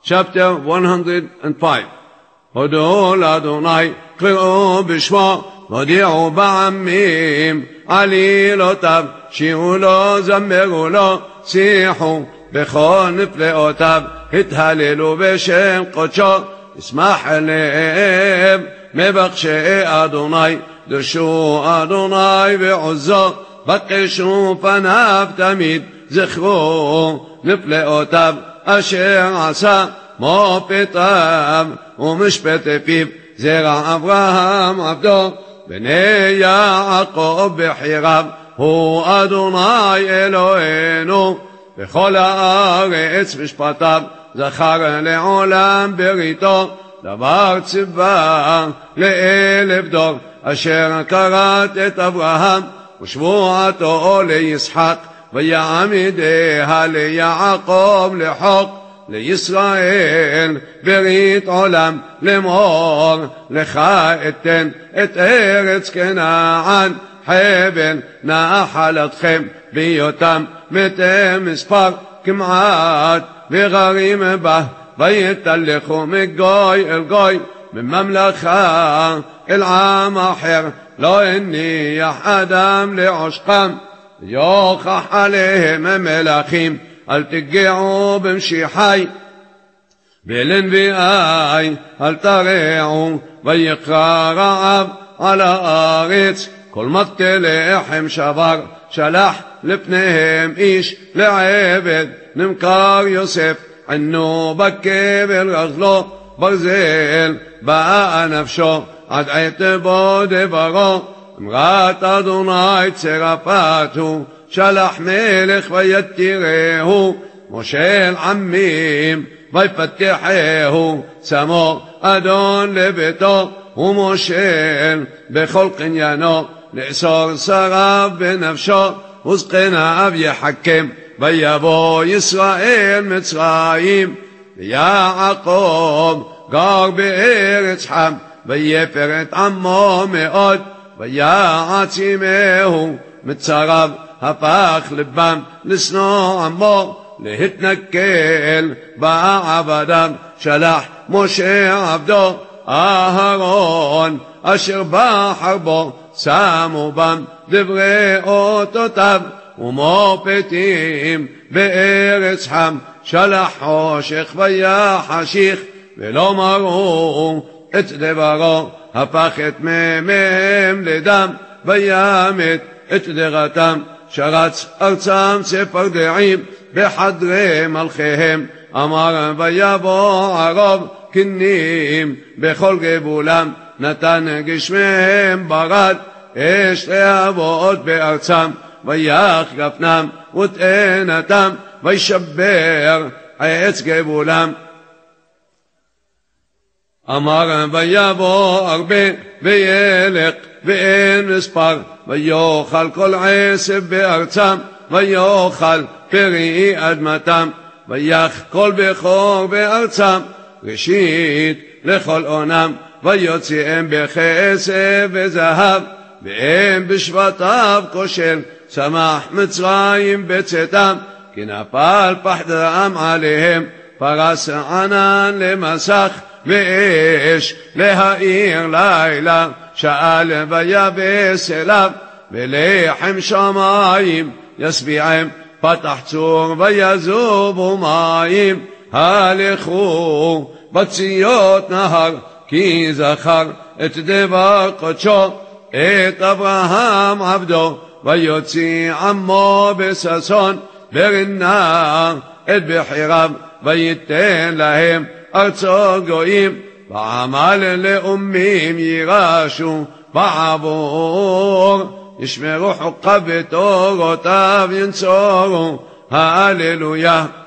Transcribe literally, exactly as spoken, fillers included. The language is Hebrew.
chapter one hundred five. הודו לאדוני, קראו בשמו, הודיעו בעמים, עלילותיו, שירו לו, זמרו לו, שיחו בכל נפלאותיו, התהללו בשם קודשו, ישמח לב, מבקשי אדוני, דרשו אדוני ועוזו, בקשו פניו תמיד, זכרו נפלאותיו, אשר עשה מופתיו ומשפט פיו, זרע אברהם עבדו, בני יעקב בחיריו, הוא אדוני אלוהינו, בכל הארץ משפטיו, זכר לעולם בריתו, דבר ציווה לאלף דור, אשר כרת את אברהם, ושבועתו לישחק, ויעמידיה ליעקב לחוק, לישראל ברית עולם, לאמור לך אתן את ארץ כנען, חבל נחלתכם, בהיותם מתי מספר כמעט, וגרים בה, ויתהלכו מגוי אל גוי, מממלכה אל עם אחר, לא הניח אדם לעושקם, יוכח עליהם המלכים, אל תגעו במשיחי, ולנביאי אל תרעו, ויקרא רעב על הארץ, כל מטה לחם שבר, שלח לפניהם איש לעבד, נמכר יוסף, ענו בקבל רגלו, ברזל באה נפשו, עד עת בו דברו, אמרת אדוני צרפתו, שלח מלך ויתירהו, מושל עמים ויפתחהו, שמו אדון לביתו, ומושל בכל קניינו, לאסור שריו בנפשו, וזקניו יחכם, ויבוא ישראל מצרים, ויעקב גר בארץ חם, ויפר את עמו מאוד, ויעצימהו מצריו, הפך לבם לשנוא עמו, להתנכל בעבדם, שלח משה עבדו, אהרון אשר בחר בו, שמו בם דברי אותותיו, ומופתים בארץ חם, שלח חושך ויחשיך, ולא מראו את דברו, הפך את מימיהם לדם, וימת את דרתם, שרץ ארצם צפרדעים בחדרי מלכיהם, אמר ויבוא ערוב כנים בכל גבולם, נתן גשמיהם ברד, אש להבות בארצם, ויח גפנם ותאנתם, וישבר עץ גבולם. אמר ויבוא הרבה וילך ואין מספר, ויאכל כל עשב בארצם, ויאכל פרי אדמתם, ויח כל בכור בארצם, ראשית לכל עונם, ויוציאם בכסף וזהב, והם בשבטיו כושל, שמח מצרים בצאתם, כי נפל פחדם עליהם, פרס ענן למסך, ואש להאיר לילה, שאל ויבס אליו, ולחם שמים ישביעם, פתח צור ויזובו מים, הלכו בציות נהר, כי זכר את דבר קודשו, את אברהם עבדו, ויוציא עמו בששון, ברנה את בחיריו, וייתן להם ארצות גויים, ועמל לאומים יירשו בעבור, ישמרו חוקיו ותורותיו ינצורו, הללויה.